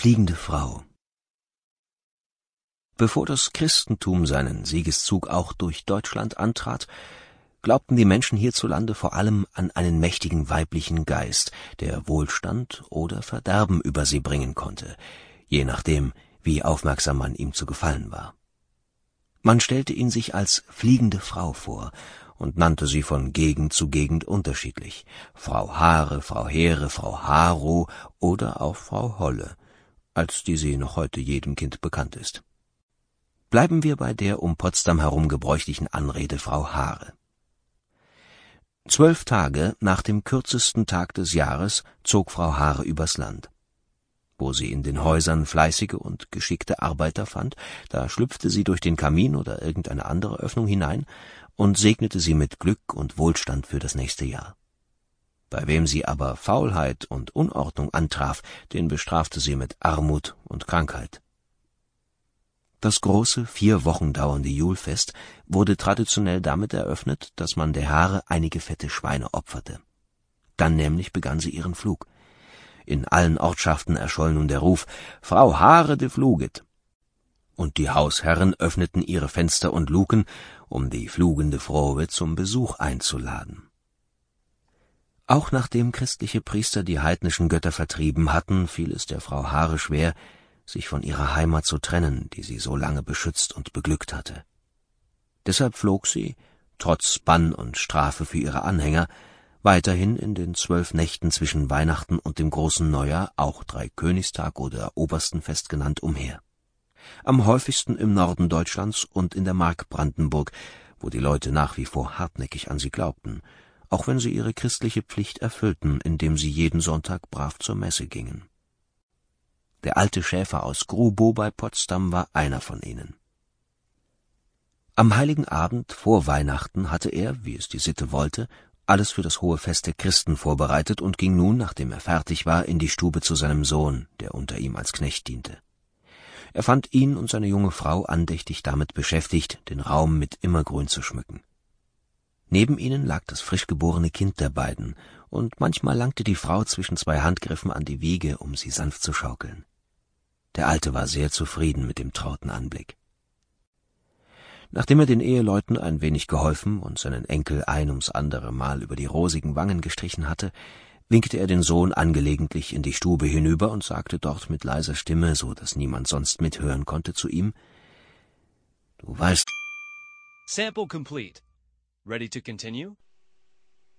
fliegende Frau. Bevor das Christentum seinen Siegeszug auch durch Deutschland antrat, glaubten die Menschen hierzulande vor allem an einen mächtigen weiblichen Geist, der Wohlstand oder Verderben über sie bringen konnte, je nachdem, wie aufmerksam man ihm zu gefallen war. Man stellte ihn sich als fliegende Frau vor und nannte sie von Gegend zu Gegend unterschiedlich: Frau Haare, Frau Heere, Frau Haro oder auch Frau Holle, als die sie noch heute jedem Kind bekannt ist. Bleiben wir bei der um Potsdam herum gebräuchlichen Anrede Frau Haare. 12 Tage nach dem kürzesten Tag des Jahres zog Frau Haare übers Land. Wo sie in den Häusern fleißige und geschickte Arbeiter fand, da schlüpfte sie durch den Kamin oder irgendeine andere Öffnung hinein und segnete sie mit Glück und Wohlstand für das nächste Jahr. Bei wem sie aber Faulheit und Unordnung antraf, den bestrafte sie mit Armut und Krankheit. Das große 4 Wochen dauernde Julfest wurde traditionell damit eröffnet, dass man der Haare einige fette Schweine opferte. Dann nämlich begann sie ihren Flug. In allen Ortschaften erscholl nun der Ruf: »Frau Haare de fluget«, und die Hausherren öffneten ihre Fenster und Luken, um die flugende Frohe zum Besuch einzuladen. Auch nachdem christliche Priester die heidnischen Götter vertrieben hatten, fiel es der Frau Haare schwer, sich von ihrer Heimat zu trennen, die sie so lange beschützt und beglückt hatte. Deshalb flog sie, trotz Bann und Strafe für ihre Anhänger, weiterhin in den 12 Nächten zwischen Weihnachten und dem großen Neujahr, auch Dreikönigstag oder Oberstenfest genannt, umher. Am häufigsten im Norden Deutschlands und in der Mark Brandenburg, wo die Leute nach wie vor hartnäckig an sie glaubten, auch wenn sie ihre christliche Pflicht erfüllten, indem sie jeden Sonntag brav zur Messe gingen. Der alte Schäfer aus Grubow bei Potsdam war einer von ihnen. Am heiligen Abend vor Weihnachten hatte er, wie es die Sitte wollte, alles für das hohe Fest der Christen vorbereitet und ging nun, nachdem er fertig war, in die Stube zu seinem Sohn, der unter ihm als Knecht diente. Er fand ihn und seine junge Frau andächtig damit beschäftigt, den Raum mit Immergrün zu schmücken. Neben ihnen lag das frisch geborene Kind der beiden, und manchmal langte die Frau zwischen 2 Handgriffen an die Wiege, um sie sanft zu schaukeln. Der Alte war sehr zufrieden mit dem trauten Anblick. Nachdem er den Eheleuten ein wenig geholfen und seinen Enkel ein ums andere Mal über die rosigen Wangen gestrichen hatte, winkte er den Sohn angelegentlich in die Stube hinüber und sagte dort mit leiser Stimme, so dass niemand sonst mithören konnte, zu ihm: »Du weißt...« Sample complete. Ready to continue?